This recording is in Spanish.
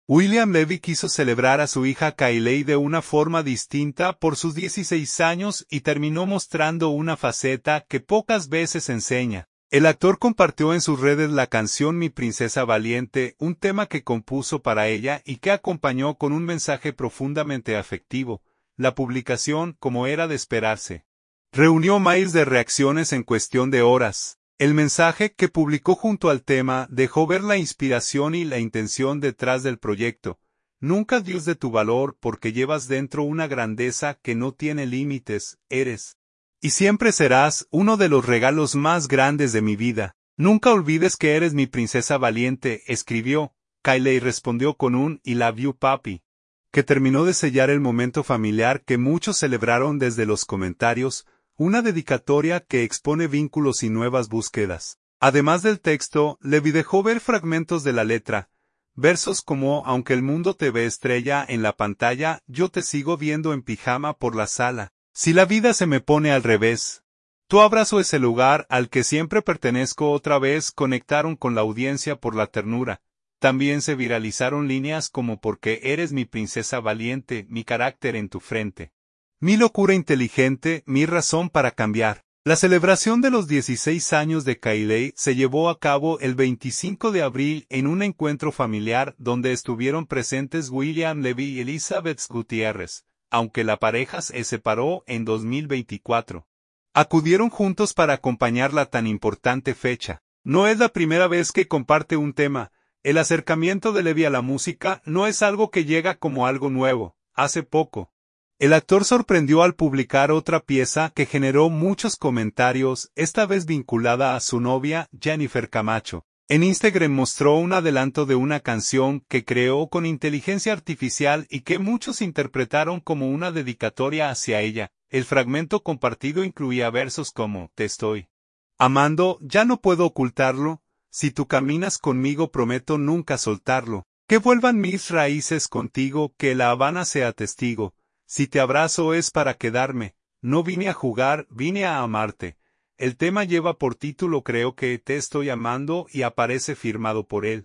William Levy quiso celebrar a su hija Kylie de una forma distinta por sus 16 años y terminó mostrando una faceta que pocas veces enseña. El actor compartió en sus redes la canción Mi Princesa Valiente, un tema que compuso para ella y que acompañó con un mensaje profundamente afectivo. La publicación, como era de esperarse, reunió miles de reacciones en cuestión de horas. El mensaje que publicó junto al tema dejó ver la inspiración y la intención detrás del proyecto. Nunca dudes de tu valor porque llevas dentro una grandeza que no tiene límites, eres y siempre serás uno de los regalos más grandes de mi vida. Nunca olvides que eres mi princesa valiente, escribió. Kylie respondió con un I love you papi, que terminó de sellar el momento familiar que muchos celebraron desde los comentarios. Una dedicatoria que expone vínculos y nuevas búsquedas. Además del texto, Levy dejó ver fragmentos de la letra. Versos como aunque el mundo te ve estrella en la pantalla, yo te sigo viendo en pijama por la sala. Si la vida se me pone al revés, tu abrazo es el lugar al que siempre pertenezco. Otra vez conectaron con la audiencia por la ternura. También se viralizaron líneas como porque eres mi princesa valiente, mi carácter en tu frente. Mi locura inteligente, mi razón para cambiar. La celebración de los 16 años de Kylie se llevó a cabo el 25 de abril en un encuentro familiar donde estuvieron presentes William Levy y Elizabeth Gutiérrez, aunque la pareja se separó en 2024. Acudieron juntos para acompañar la tan importante fecha. No es la primera vez que comparte un tema. El acercamiento de Levy a la música no es algo que llega como algo nuevo. Hace poco, el actor sorprendió al publicar otra pieza que generó muchos comentarios, esta vez vinculada a su novia, Jennifer Camacho. En Instagram mostró un adelanto de una canción que creó con inteligencia artificial y que muchos interpretaron como una dedicatoria hacia ella. El fragmento compartido incluía versos como Te estoy amando, ya no puedo ocultarlo, si tú caminas conmigo prometo nunca soltarlo, que vuelvan mis raíces contigo, que La Habana sea testigo. Si te abrazo es para quedarme, no vine a jugar, vine a amarte. El tema lleva por título Creo que te estoy amando y aparece firmado por él.